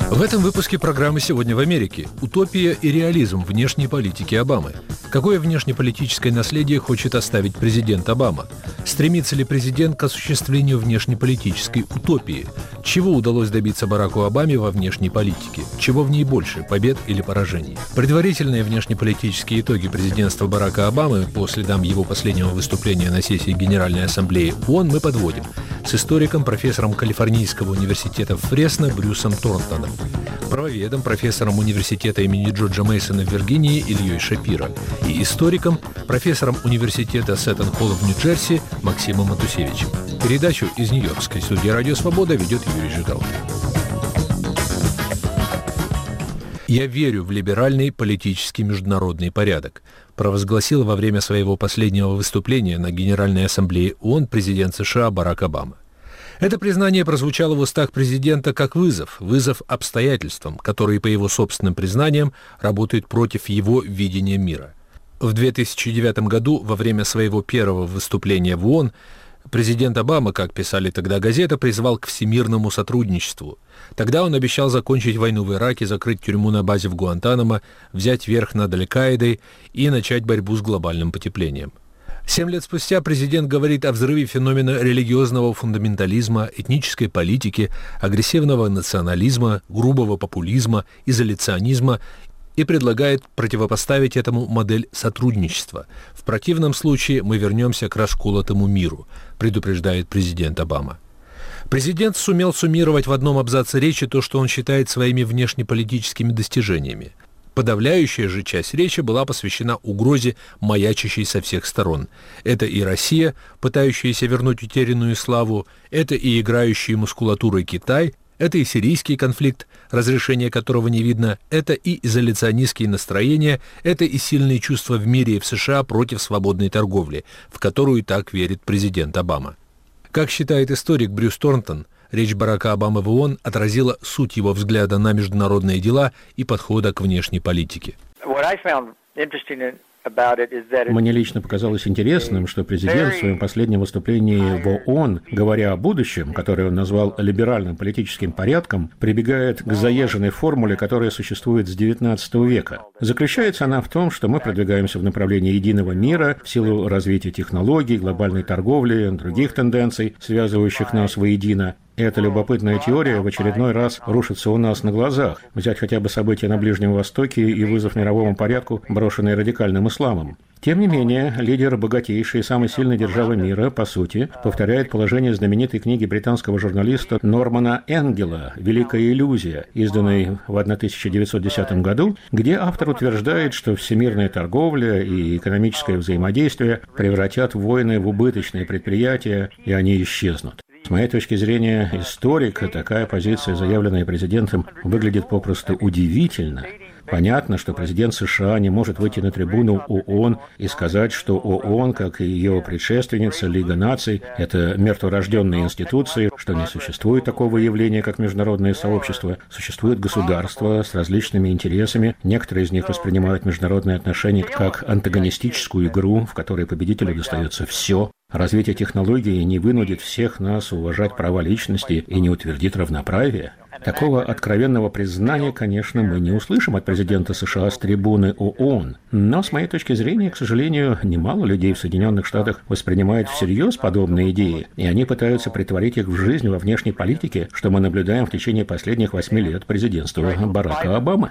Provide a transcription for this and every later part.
В этом выпуске программы «Сегодня в Америке» – утопия и реализм внешней политики Обамы. Какое внешнеполитическое наследие хочет оставить президент Обама? Стремится ли президент к осуществлению внешнеполитической утопии? Чего удалось добиться Бараку Обаме во внешней политике? Чего в ней больше – побед или поражений? Предварительные внешнеполитические итоги президентства Барака Обамы по следам его последнего выступления на сессии Генеральной Ассамблеи ООН мы подводим с историком, профессором Калифорнийского университета Фресно Брюсом Торнтоном, правоведом, профессором университета имени Джорджа Мейсона в Виргинии Ильей Шапиро и историком, профессором университета Сеттон-Холл в Нью-Джерси Максимом Матусевичем. Передачу из Нью-Йоркской студии «Радио Свобода» ведет Юрий Жигалов. «Я верю в либеральный политический международный порядок», провозгласил во время своего последнего выступления на Генеральной Ассамблее ООН президент США Барак Обама. Это признание прозвучало в устах президента как вызов обстоятельствам, которые, по его собственным признаниям, работают против его видения мира. В 2009 году, во время своего первого выступления в ООН, президент Обама, как писали тогда газеты, призвал к всемирному сотрудничеству. Тогда он обещал закончить войну в Ираке, закрыть тюрьму на базе в Гуантанамо, взять верх над Аль-Каидой и начать борьбу с глобальным потеплением. 7 лет спустя президент говорит о взрыве феномена религиозного фундаментализма, этнической политики, агрессивного национализма, грубого популизма, изоляционизма и предлагает противопоставить этому модель сотрудничества. В противном случае мы вернемся к расколотому миру, предупреждает президент Обама. Президент сумел суммировать в одном абзаце речи то, что он считает своими внешнеполитическими достижениями. Подавляющая же часть речи была посвящена угрозе, маячащей со всех сторон. Это и Россия, пытающаяся вернуть утерянную славу, это и играющий мускулатурой Китай, это и сирийский конфликт, разрешения которого не видно, это и изоляционистские настроения, это и сильные чувства в мире и в США против свободной торговли, в которую так верит президент Обама. Как считает историк Брюс Торнтон, речь Барака Обамы в ООН отразила суть его взгляда на международные дела и подхода к внешней политике. Мне лично показалось интересным, что президент в своем последнем выступлении в ООН, говоря о будущем, которое он назвал либеральным политическим порядком, прибегает к заезженной формуле, которая существует с XIX века. Заключается она в том, что мы продвигаемся в направлении единого мира в силу развития технологий, глобальной торговли, других тенденций, связывающих нас воедино. Эта любопытная теория в очередной раз рушится у нас на глазах. Взять хотя бы события на Ближнем Востоке и вызов мировому порядку, брошенный радикальным исламом. Тем не менее, лидер богатейшей и самой сильной державы мира, по сути, повторяет положение знаменитой книги британского журналиста Нормана Энгела «Великая иллюзия», изданной в 1910 году, где автор утверждает, что всемирная торговля и экономическое взаимодействие превратят войны в убыточные предприятия, и они исчезнут. С моей точки зрения, историка, такая позиция, заявленная президентом, выглядит попросту удивительно. Понятно, что президент США не может выйти на трибуну ООН и сказать, что ООН, как и ее предшественница, Лига наций, это мертворожденные институции, что не существует такого явления, как международное сообщество. Существуют государства с различными интересами. Некоторые из них воспринимают международные отношения как антагонистическую игру, в которой победителю достается все. Развитие технологий не вынудит всех нас уважать права личности и не утвердит равноправие. Такого откровенного признания, конечно, мы не услышим от президента США с трибуны ООН. Но, с моей точки зрения, к сожалению, немало людей в Соединенных Штатах воспринимают всерьез подобные идеи, и они пытаются претворить их в жизнь во внешней политике, что мы наблюдаем в течение последних 8 лет президентства Барака Обамы.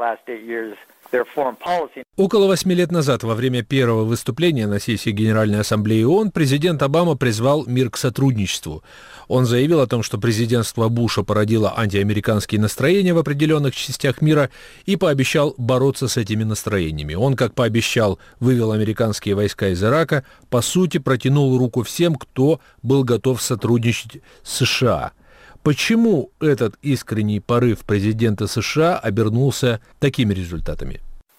Около 8 лет назад, во время первого выступления на сессии Генеральной Ассамблеи ООН, президент Обама призвал мир к сотрудничеству. Он заявил о том, что президентство Буша породило антиамериканские настроения в определенных частях мира и пообещал бороться с этими настроениями. Он, как пообещал, вывел американские войска из Ирака, по сути, протянул руку всем, кто был готов сотрудничать с США. Почему этот искренний порыв президента США обернулся такими результатами?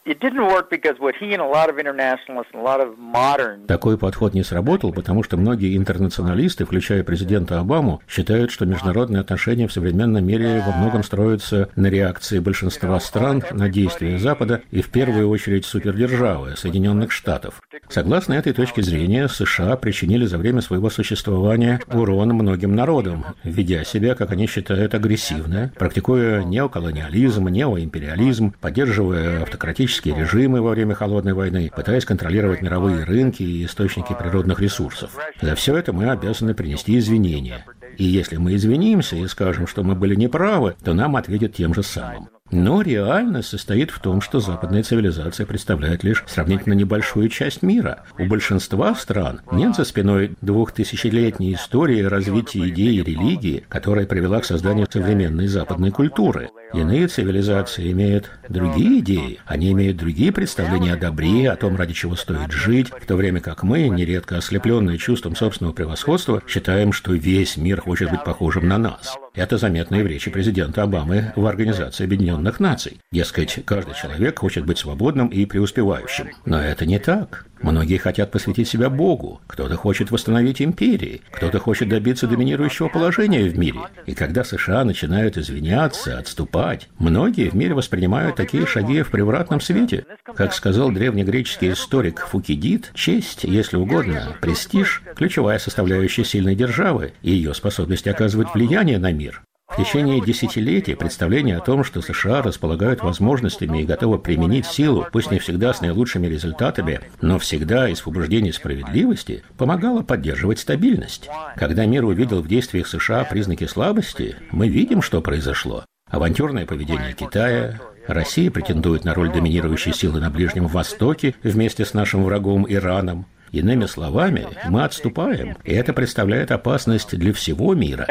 Такой подход не сработал, потому что многие интернационалисты, включая президента Обаму, считают, что международные отношения в современном мире во многом строятся на реакции большинства стран на действия Запада и в первую очередь супердержавы Соединенных Штатов. Согласно этой точке зрения, США причинили за время своего существования урон многим народам, ведя себя, как они считают, агрессивно, практикуя неоколониализм, неоимпериализм, поддерживая автократические режимы во время Холодной войны, пытаясь контролировать мировые рынки и источники природных ресурсов. За все это мы обязаны принести извинения. И если мы извинимся и скажем, что мы были неправы, то нам ответят тем же самым. Но реальность состоит в том, что западная цивилизация представляет лишь сравнительно небольшую часть мира. У большинства стран нет за спиной 2000-летней истории развития идей и религии, которая привела к созданию современной западной культуры. Иные цивилизации имеют другие идеи, они имеют другие представления о добре, о том, ради чего стоит жить, в то время как мы, нередко ослепленные чувством собственного превосходства, считаем, что весь мир хочет быть похожим на нас. Это заметно и в речи президента Обамы в Организации Объединенных Наций. Дескать, каждый человек хочет быть свободным и преуспевающим. Но это не так. Многие хотят посвятить себя Богу, кто-то хочет восстановить империи, кто-то хочет добиться доминирующего положения в мире. И когда США начинают извиняться, отступать, многие в мире воспринимают такие шаги в превратном свете. Как сказал древнегреческий историк Фукидид, честь, если угодно, престиж – ключевая составляющая сильной державы и ее способность оказывать влияние на мир. В течение десятилетий представление о том, что США располагают возможностями и готовы применить силу, пусть не всегда с наилучшими результатами, но всегда из побуждений справедливости, помогало поддерживать стабильность. Когда мир увидел в действиях США признаки слабости, мы видим, что произошло. Авантюрное поведение Китая, Россия претендует на роль доминирующей силы на Ближнем Востоке вместе с нашим врагом Ираном. Иными словами, мы отступаем, и это представляет опасность для всего мира.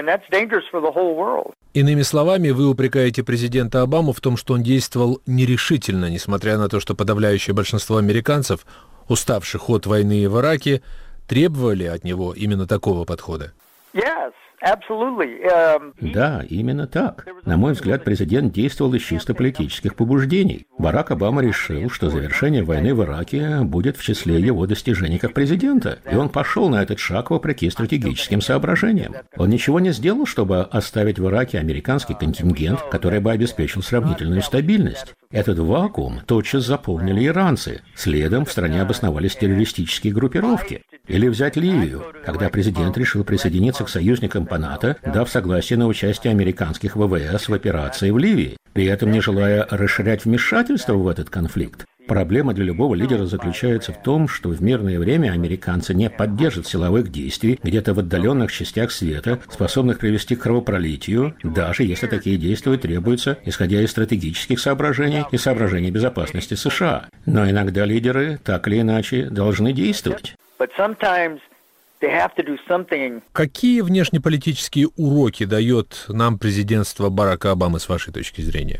Иными словами, вы упрекаете президента Обаму в том, что он действовал нерешительно, несмотря на то, что подавляющее большинство американцев, уставших от войны в Ираке, требовали от него именно такого подхода. Да, именно так. На мой взгляд, президент действовал из чисто политических побуждений. Барак Обама решил, что завершение войны в Ираке будет в числе его достижений как президента, и он пошел на этот шаг вопреки стратегическим соображениям. Он ничего не сделал, чтобы оставить в Ираке американский контингент, который бы обеспечил сравнительную стабильность. Этот вакуум тотчас заполнили иранцы. Следом в стране обосновались террористические группировки. Или взять Ливию, когда президент решил присоединиться к союзникам по НАТО, дав согласие на участие американских ВВС в операции в Ливии, при этом не желая расширять вмешательство в этот конфликт. Проблема для любого лидера заключается в том, что в мирное время американцы не поддержат силовых действий где-то в отдаленных частях света, способных привести к кровопролитию, даже если такие действия требуются, исходя из стратегических соображений и соображений безопасности США. Но иногда лидеры, так или иначе, должны действовать. Какие внешнеполитические уроки дает нам президентство Барака Обамы с вашей точки зрения?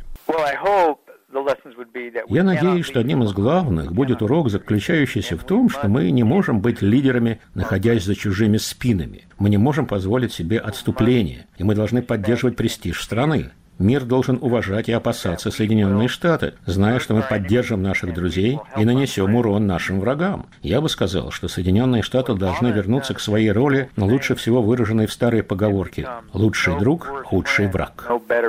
Я надеюсь, что одним из главных будет урок, заключающийся в том, что мы не можем быть лидерами, находясь за чужими спинами. Мы не можем позволить себе отступление, и мы должны поддерживать престиж страны. Мир должен уважать и опасаться Соединенные Штаты, зная, что мы поддержим наших друзей и нанесем урон нашим врагам. Я бы сказал, что Соединенные Штаты должны вернуться к своей роли, лучше всего выраженной в старой поговорке «Лучший друг, худший враг».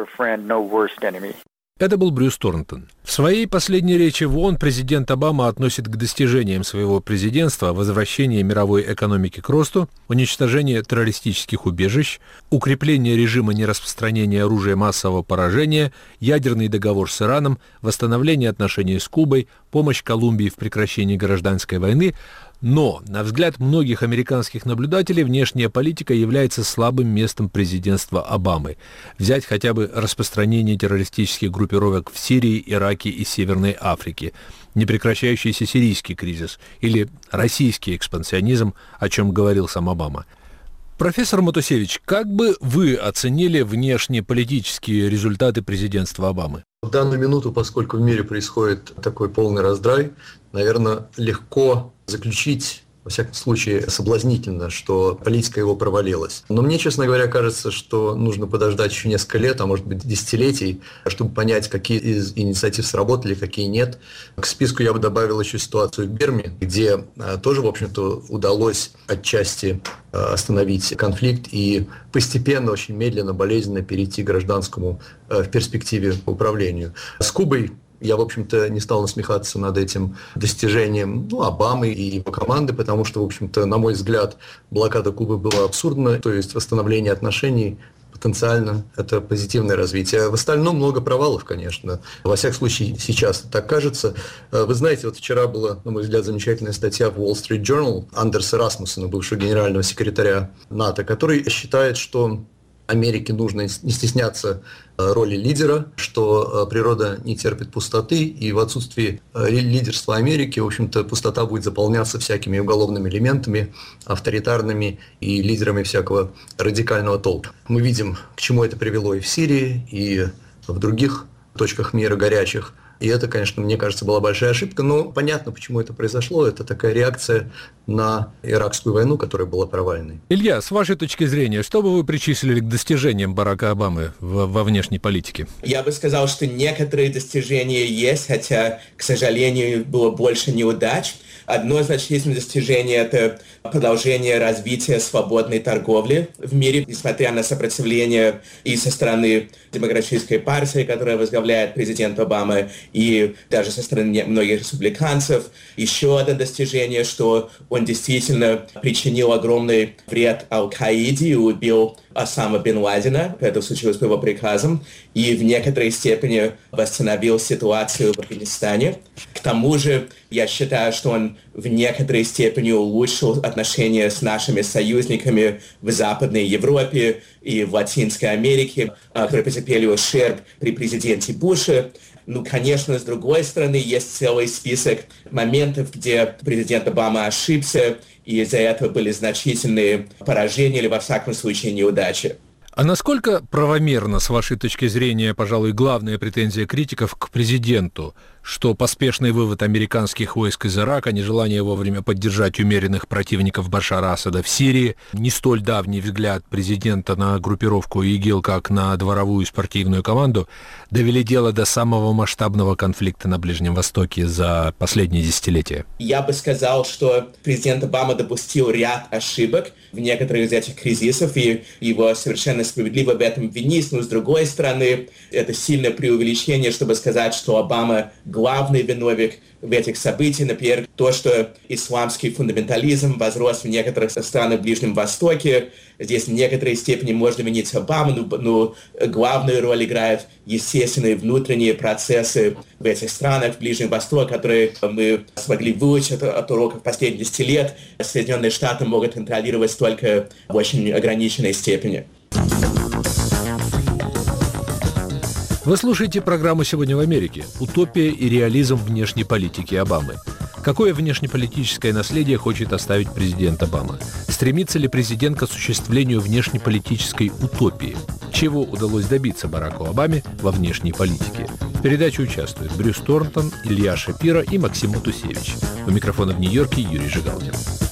Это был Брюс Торнтон. В своей последней речи в ООН президент Обама относит к достижениям своего президентства возвращение мировой экономики к росту, уничтожение террористических убежищ, укрепление режима нераспространения оружия массового поражения, ядерный договор с Ираном, восстановление отношений с Кубой, помощь Колумбии в прекращении гражданской войны. Но, на взгляд многих американских наблюдателей, внешняя политика является слабым местом президентства Обамы. Взять хотя бы распространение террористических группировок в Сирии, Ираке и Северной Африке, непрекращающийся сирийский кризис или российский экспансионизм, о чем говорил сам Обама. Профессор Матусевич, как бы вы оценили внешнеполитические результаты президентства Обамы? В данную минуту, поскольку в мире происходит такой полный раздрай, наверное, легко заключить во всяком случае, соблазнительно, что политика его провалилась. Но мне, честно говоря, кажется, что нужно подождать еще несколько лет, а может быть десятилетий, чтобы понять, какие из инициатив сработали, какие нет. К списку я бы добавил еще ситуацию в Бирме, где тоже, в общем-то, удалось отчасти остановить конфликт и постепенно, очень медленно, болезненно перейти к гражданскому в перспективе управлению. С Кубой я, в общем-то, не стал насмехаться над этим достижением Обамы и его команды, потому что, в общем-то, на мой взгляд, блокада Кубы была абсурдна, то есть восстановление отношений потенциально это позитивное развитие. В остальном много провалов, конечно. Во всяком случае, сейчас так кажется. Вы знаете, вот вчера была, на мой взгляд, замечательная статья в Wall Street Journal Андерса Расмуссена, бывшего генерального секретаря НАТО, который считает, что Америке нужно не стесняться роли лидера, что природа не терпит пустоты, и в отсутствии лидерства Америки, в общем-то, пустота будет заполняться всякими уголовными элементами, авторитарными и лидерами всякого радикального толка. Мы видим, к чему это привело и в Сирии, и в других точках мира горячих. И это, конечно, мне кажется, была большая ошибка, но понятно, почему это произошло. Это такая реакция на иракскую войну, которая была провальной. Илья, с вашей точки зрения, что бы вы причислили к достижениям Барака Обамы во внешней политике? Я бы сказал, что некоторые достижения есть, хотя, к сожалению, было больше неудач. Одно значительное достижение – это продолжение развития свободной торговли в мире, несмотря на сопротивление и со стороны Демократической партии, которая возглавляет президент Обама, и даже со стороны многих республиканцев. Еще одно достижение, что он действительно причинил огромный вред Аль-Каиде и убил Осама бен Ладена, это случилось по его приказам, и в некоторой степени восстановил ситуацию в Афганистане. К тому же, я считаю, что он в некоторой степени улучшил отношения с нашими союзниками в Западной Европе и в Латинской Америке, которые потерпели ущерб при президенте Буше. Конечно, с другой стороны, есть целый список моментов, где президент Обама ошибся, и из-за этого были значительные поражения или, во всяком случае, неудачи. А насколько правомерно, с вашей точки зрения, пожалуй, главная претензия критиков к президенту, что поспешный вывод американских войск из Ирака, нежелание вовремя поддержать умеренных противников Башара Асада в Сирии, не столь давний взгляд президента на группировку ИГИЛ, как на дворовую спортивную команду, довели дело до самого масштабного конфликта на Ближнем Востоке за последние десятилетия? Я бы сказал, что президент Обама допустил ряд ошибок в некоторых из этих кризисов, и его совершенно справедливо в этом винить, но с другой стороны, это сильное преувеличение, чтобы сказать, что Обама главный виновник в этих событиях. Например, то, что исламский фундаментализм возрос в некоторых странах Ближнем Востоке. Здесь в некоторой степени можно винить Обаму, но главную роль играют естественные внутренние процессы в этих странах, в Ближнем Востоке, которые мы смогли выучить от уроков последних 10 лет. Соединенные Штаты могут контролировать только в очень ограниченной степени. Вы слушаете программу «Сегодня в Америке. Утопия и реализм внешней политики Обамы». Какое внешнеполитическое наследие хочет оставить президент Обама? Стремится ли президент к осуществлению внешнеполитической утопии? Чего удалось добиться Бараку Обаме во внешней политике? В передаче участвуют Брюс Торнтон, Илья Шапира и Максим Матусевич. У микрофона в Нью-Йорке Юрий Жигалкин.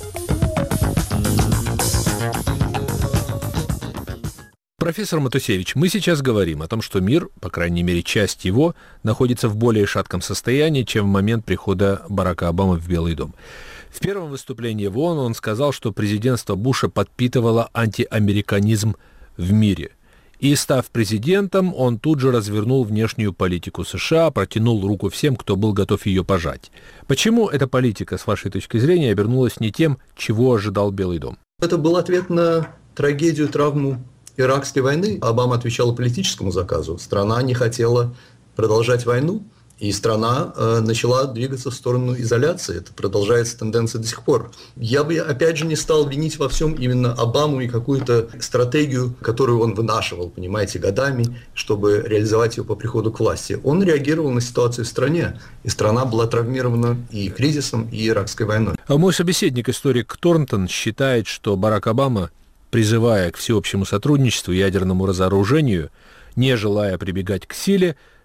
Профессор Матусевич, мы сейчас говорим о том, что мир, по крайней мере часть его, находится в более шатком состоянии, чем в момент прихода Барака Обамы в Белый дом. В первом выступлении в ООН он сказал, что президентство Буша подпитывало антиамериканизм в мире. И, став президентом, он тут же развернул внешнюю политику США, протянул руку всем, кто был готов ее пожать. Почему эта политика, с вашей точки зрения, обернулась не тем, чего ожидал Белый дом? Это был ответ на трагедию, травму Иракской войны. Обама отвечал политическому заказу. Страна не хотела продолжать войну, и страна начала двигаться в сторону изоляции. Это продолжается тенденция до сих пор. Я бы, опять же, не стал винить во всем именно Обаму и какую-то стратегию, которую он вынашивал, понимаете, годами, чтобы реализовать ее по приходу к власти. Он реагировал на ситуацию в стране, и страна была травмирована и кризисом, и иракской войной. А мой собеседник, историк Торнтон, считает, что Барак Обама, призывая к всеобщему сотрудничеству и ядерному разоружению, не желая прибегать к силе,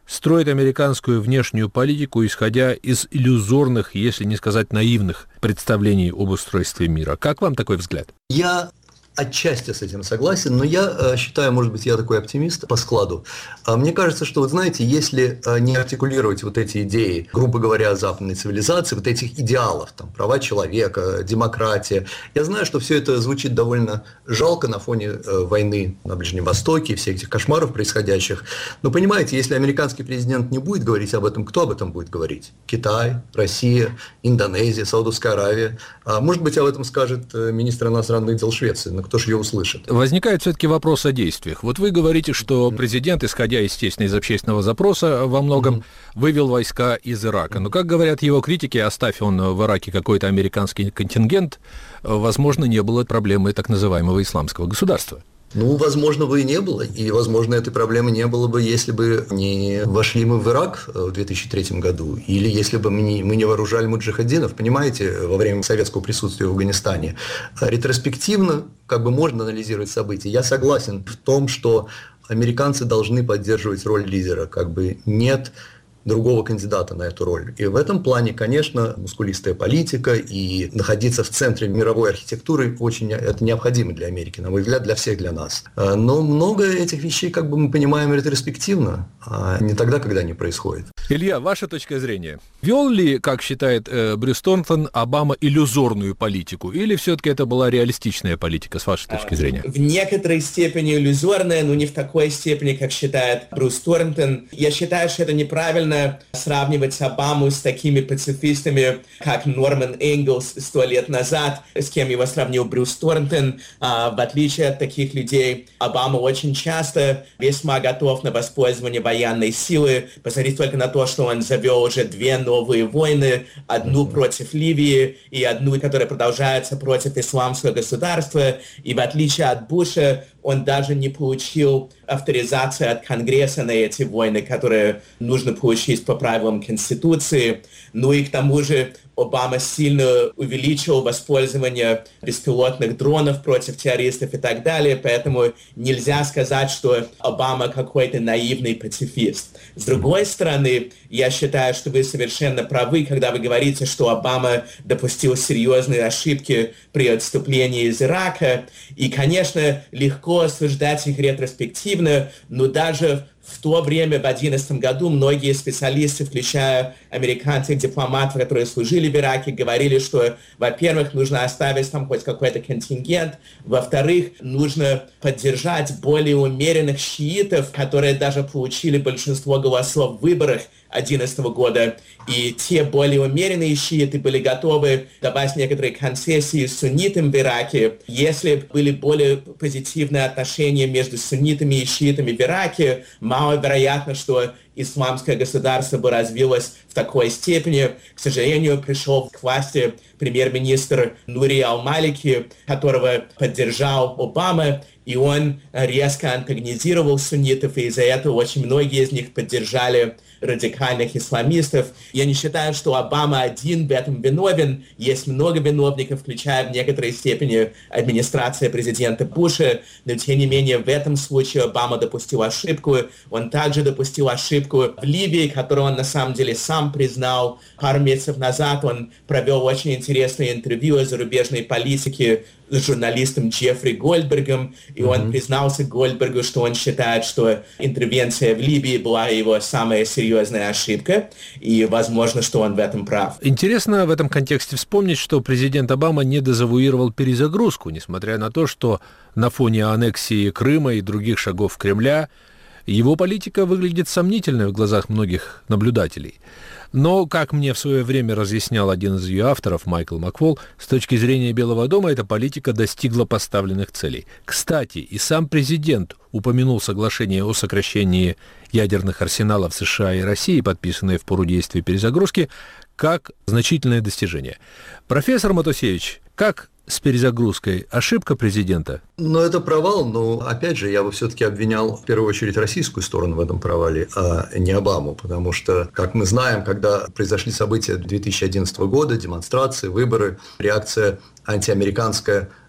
строит американскую внешнюю политику, исходя из иллюзорных, если не сказать наивных, представлений об устройстве мира. Как вам такой взгляд? Я отчасти с этим согласен, но я считаю, может быть, я такой оптимист по складу. Мне кажется, что, вот знаете, если не артикулировать вот эти идеи, грубо говоря, западной цивилизации, вот этих идеалов, там, права человека, демократия, я знаю, что все это звучит довольно жалко на фоне войны на Ближнем Востоке, всех этих кошмаров происходящих. Но понимаете, если американский президент не будет говорить об этом, кто об этом будет говорить? Китай, Россия, Индонезия, Саудовская Аравия. Может быть, об этом скажет министр иностранных дел Швеции, но кто же ее услышит? Возникает все-таки вопрос о действиях. Вот вы говорите, что президент, исходя, естественно, из общественного запроса, во многом вывел войска из Ирака. Но, как говорят его критики, оставь он в Ираке какой-то американский контингент, возможно, не было проблемы так называемого исламского государства. Ну, возможно, бы и не было. И, возможно, этой проблемы не было бы, если бы не вошли мы в Ирак в 2003 году, или если бы мы не вооружали муджахединов, понимаете, во время советского присутствия в Афганистане. Ретроспективно как бы можно анализировать события. Я согласен в том, что американцы должны поддерживать роль лидера. Как бы нет другого кандидата на эту роль. И в этом плане, конечно, мускулистая политика и находиться в центре мировой архитектуры очень это необходимо для Америки, на мой взгляд, для всех, для нас. Но много этих вещей, как бы мы понимаем, ретроспективно, а не тогда, когда они происходят. Илья, ваша точка зрения. Вел ли, как считает Брюс Торнтон, Обама иллюзорную политику? Или все-таки это была реалистичная политика, с вашей точки зрения? В некоторой степени иллюзорная, но не в такой степени, как считает Брюс Торнтон. Я считаю, что это неправильно сравнивать Обаму с такими пацифистами, как Норман Энгелс 100 лет назад, с кем его сравнил Брюс Торнтон. В отличие от таких людей, Обама очень часто весьма готов на воспользование военной силы. Посмотрите только на то, что он завел уже 2 новые войны, одну против Ливии и одну, которая продолжается против исламского государства. И в отличие от Буша, он даже не получил авторизацию от Конгресса на эти войны, которые нужно получить по правилам Конституции. Ну и к тому же Обама сильно увеличил воспользование беспилотных дронов против террористов и так далее, поэтому нельзя сказать, что Обама какой-то наивный пацифист. С другой стороны, я считаю, что вы совершенно правы, когда вы говорите, что Обама допустил серьезные ошибки при отступлении из Ирака, и, конечно, легко осуждать их ретроспективно, но даже в то время, в 2011 году, многие специалисты, включая американских дипломатов, которые служили в Ираке, говорили, что, во-первых, нужно оставить там хоть какой-то контингент, во-вторых, нужно поддержать более умеренных шиитов, которые даже получили большинство голосов в выборах 2011 года, и те более умеренные шииты были готовы давать некоторые концессии суннитам в Ираке. Если были более позитивные отношения между суннитами и шиитами в Ираке, маловероятно, что исламское государство бы развилось в такой степени. К сожалению, пришел к власти премьер-министр Нури Ал-Малики, которого поддержал Обама, и он резко антагонизировал суннитов, и из-за этого очень многие из них поддержали радикальных исламистов. Я не считаю, что Обама один в этом виновен. Есть много виновников, включая в некоторой степени администрация президента Буша, но тем не менее в этом случае Обама допустил ошибку. Он также допустил ошибку в Ливии, которую он на самом деле сам признал. Пару месяцев назад он провел очень интересное интервью о зарубежной политике с журналистом Джеффри Гольдбергом, и он признался Гольдбергу, что он считает, что интервенция в Либии была его самая серьезная ошибка, и возможно, что он в этом прав. Интересно в этом контексте вспомнить, что президент Обама не дезавуировал перезагрузку, несмотря на то, что на фоне аннексии Крыма и других шагов Кремля его политика выглядит сомнительной в глазах многих наблюдателей. Но, как мне в свое время разъяснял один из ее авторов, Майкл Макфол, с точки зрения Белого дома эта политика достигла поставленных целей. Кстати, и сам президент упомянул соглашение о сокращении ядерных арсеналов США и России, подписанное в пору действия перезагрузки, как значительное достижение. Профессор Матусевич, как с перезагрузкой? Ошибка президента? Ну, это провал, но, опять же, я бы все-таки обвинял в первую очередь российскую сторону в этом провале, а не Обаму, потому что, как мы знаем, когда произошли события 2011 года, демонстрации, выборы, реакция антиамериканская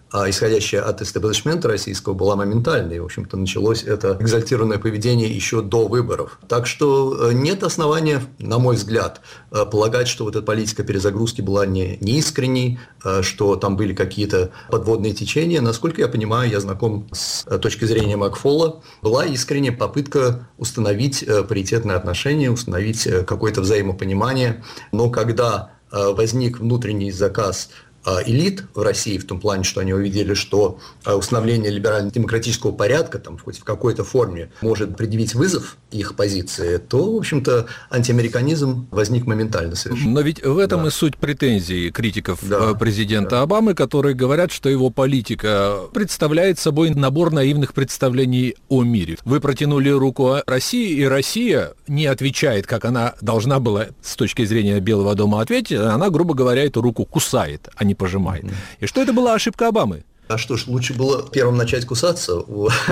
исходящая от истеблишмента российского, была моментальной. И, в общем-то, началось это экзальтированное поведение еще до выборов. Так что нет основания, на мой взгляд, полагать, что вот эта политика перезагрузки была не искренней, что там были какие-то подводные течения. Насколько я понимаю, я знаком с точки зрения Макфола, была искренняя попытка установить паритетные отношения, установить какое-то взаимопонимание. Но когда возник внутренний заказ элит в России, в том плане, что они увидели, что установление либерально-демократического порядка там, хоть в какой-то форме может предъявить вызов их позиции, то, в общем-то, антиамериканизм возник моментально совершенно. Но ведь в этом и суть претензий критиков президента Обамы, которые говорят, что его политика представляет собой набор наивных представлений о мире. Вы протянули руку России, и Россия не отвечает, как она должна была с точки зрения Белого дома ответить, она, грубо говоря, эту руку кусает, а не пожимает. И что это была ошибка Обамы? А что ж, лучше было первым начать кусаться?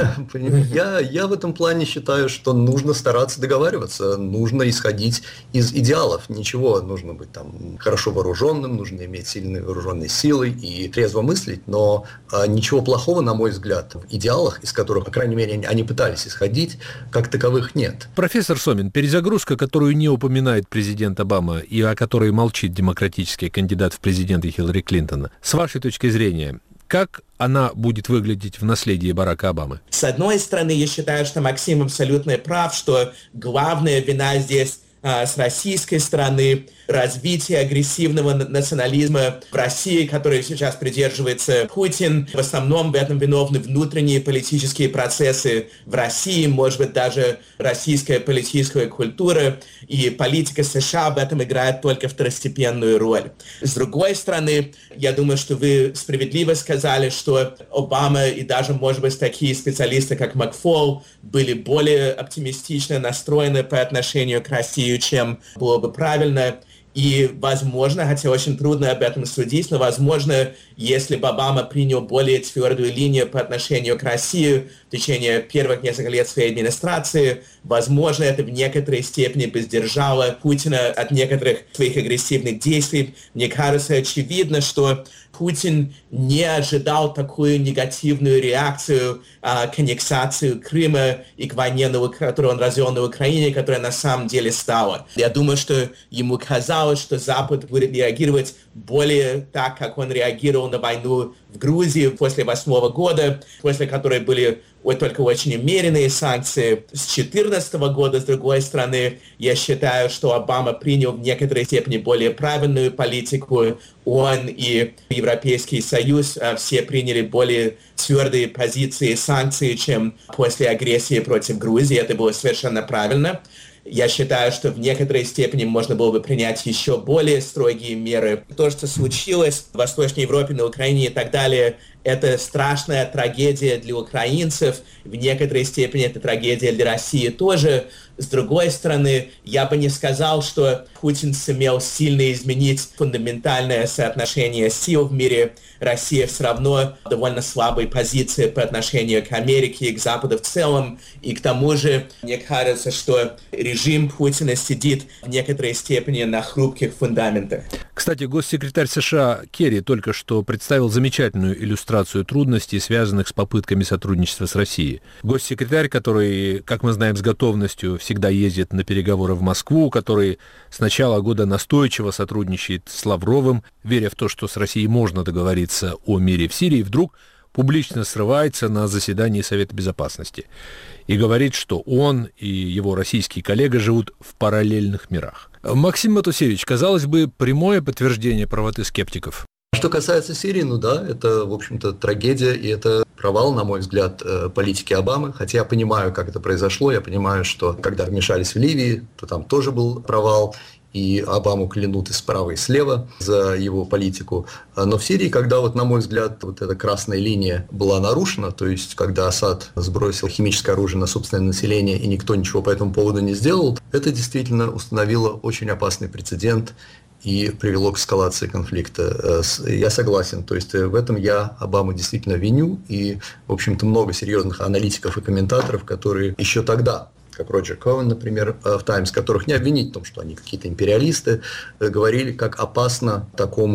Я в этом плане считаю, что нужно стараться договариваться, нужно исходить из идеалов. Ничего, нужно быть там хорошо вооруженным, нужно иметь сильные вооруженные силы и трезво мыслить, но ничего плохого, на мой взгляд, в идеалах, из которых, по крайней мере, они пытались исходить, как таковых нет. Профессор Сомин, перезагрузка, которую не упоминает президент Обама и о которой молчит демократический кандидат в президенты Хиллари Клинтон, с вашей точки зрения, как она будет выглядеть в наследии Барака Обамы? С одной стороны, я считаю, что Максим абсолютно прав, что главная вина здесь с российской стороны развитие агрессивного национализма в России, который сейчас придерживается Путин. В основном в этом виновны внутренние политические процессы в России, может быть, даже российская политическая культура, и политика США в этом играет только второстепенную роль. С другой стороны, я думаю, что вы справедливо сказали, что Обама и даже, может быть, такие специалисты, как Макфол, были более оптимистично настроены по отношению к России, чем было бы правильно. И, возможно, хотя очень трудно об этом судить, но, возможно, если бы Обама принял более твердую линию по отношению к России в течение первых нескольких лет своей администрации, возможно, это в некоторой степени бы сдержало Путина от некоторых своих агрессивных действий. Мне кажется, очевидно, что Путин не ожидал такую негативную реакцию к аннексации Крыма и к войне, которую он развел на Украине, которая на самом деле стала. Я думаю, что ему казалось, что Запад будет реагировать более так, как он реагировал на войну в Грузии после 2008 года, после которой были только очень умеренные санкции. С 2014 года, с другой стороны, я считаю, что Обама принял в некоторой степени более правильную политику. Он и Европейский Союз все приняли более твердые позиции и санкции, чем после агрессии против Грузии. Это было совершенно правильно. Я считаю, что в некоторой степени можно было бы принять еще более строгие меры. То, что случилось в Восточной Европе, на Украине и так далее, это страшная трагедия для украинцев. В некоторой степени это трагедия для России тоже. С другой стороны, я бы не сказал, что Путин сумел сильно изменить фундаментальное соотношение сил в мире. Россия все равно в довольно слабой позиции по отношению к Америке и к Западу в целом. И к тому же, мне кажется, что режим Путина сидит в некоторой степени на хрупких фундаментах. Кстати, госсекретарь США Керри только что представил замечательную иллюстрацию трудностей, связанных с попытками сотрудничества с Россией. Госсекретарь, который, как мы знаем, с готовностью всегда ездит на переговоры в Москву, который с начала года настойчиво сотрудничает с Лавровым, веря в то, что с Россией можно договориться о мире в Сирии, вдруг публично срывается на заседании Совета Безопасности и говорит, что он и его российский коллега живут в параллельных мирах. Максим Матусевич, казалось бы, прямое подтверждение правоты скептиков. Что касается Сирии, ну да, это, в общем-то, трагедия, и это провал, на мой взгляд, политики Обамы. Хотя я понимаю, как это произошло, я понимаю, что когда вмешались в Ливии, то там тоже был провал, и Обаму клянут и справа, и слева за его политику. Но в Сирии, когда, вот, на мой взгляд, вот эта красная линия была нарушена, то есть когда Асад сбросил химическое оружие на собственное население, и никто ничего по этому поводу не сделал, это действительно установило очень опасный прецедент и привело к эскалации конфликта. Я согласен, то есть в этом я Обаму действительно виню, и, в общем-то, много серьезных аналитиков и комментаторов, которые еще тогда, как Роджер Коэн, например, в «Таймс», которых не обвинить в том, что они какие-то империалисты, говорили, как опасно такому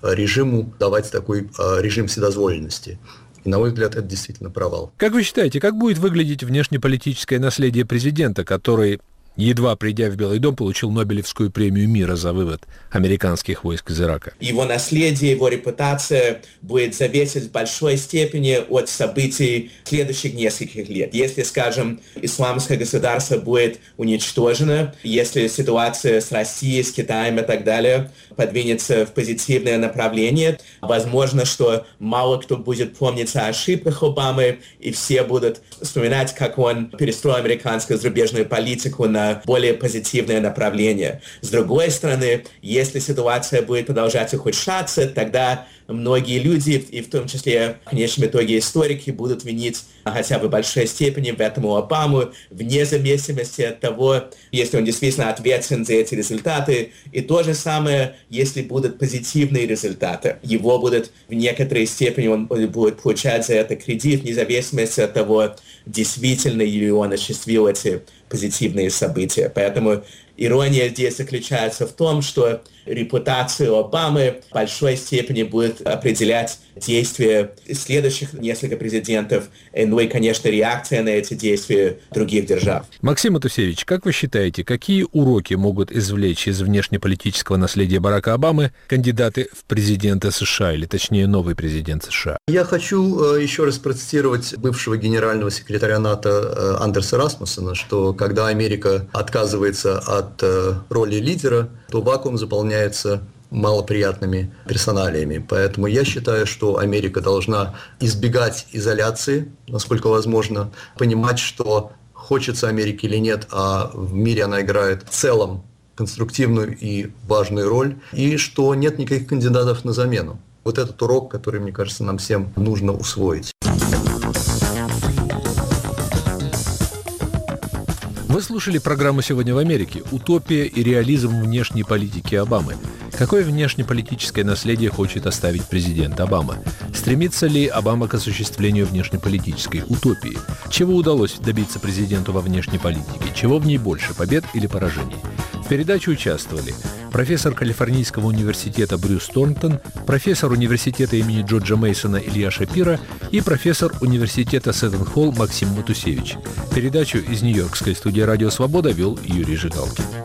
режиму давать такой режим вседозволенности. И, на мой взгляд, это действительно провал. Как вы считаете, как будет выглядеть внешнеполитическое наследие президента, который, едва придя в Белый дом, получил Нобелевскую премию мира за вывод американских войск из Ирака? Его наследие, его репутация будет зависеть в большой степени от событий следующих нескольких лет. Если, скажем, исламское государство будет уничтожено, если ситуация с Россией, с Китаем и так далее подвинется в позитивное направление, возможно, что мало кто будет помнить о ошибках Обамы, и все будут вспоминать, как он перестроил американскую зарубежную политику на более позитивное направление. С другой стороны, если ситуация будет продолжать ухудшаться, тогда многие люди, и в том числе в конечном итоге историки, будут винить хотя бы в большой степени в этом Обаму, вне зависимости от того, если он действительно ответственен за эти результаты. И то же самое, если будут позитивные результаты. Его будут в некоторой степени, он будет получать за это кредит, вне зависимости от того, действительно ли он осуществил эти позитивные события. Поэтому ирония здесь заключается в том, что репутация Обамы в большой степени будет определять действия следующих нескольких президентов, ну и, конечно, реакция на эти действия других держав. Максим Матусевич, как вы считаете, какие уроки могут извлечь из внешнеполитического наследия Барака Обамы кандидаты в президенты США, или точнее новый президент США? Я хочу еще раз процитировать бывшего генерального секретаря НАТО Андерса Расмуссена, что когда Америка отказывается от роли лидера, то вакуум заполняется малоприятными персоналиями. Поэтому я считаю, что Америка должна избегать изоляции, насколько возможно, понимать, что хочется Америке или нет, а в мире она играет в целом конструктивную и важную роль, и что нет никаких кандидатов на замену. Вот этот урок, который, мне кажется, нам всем нужно усвоить. Вы слушали программу «Сегодня в Америке. Утопия и реализм внешней политики Обамы». Какое внешнеполитическое наследие хочет оставить президент Обама? Стремится ли Обама к осуществлению внешнеполитической утопии? Чего удалось добиться президенту во внешней политике? Чего в ней больше, побед или поражений? В передаче участвовали профессор Калифорнийского университета Брюс Торнтон, профессор университета имени Джорджа Мейсона Илья Шапира и профессор университета Сеттон-Холл Максим Матусевич. Передачу из Нью-Йоркской студии «Радио Свобода» вел Юрий Жигалкин.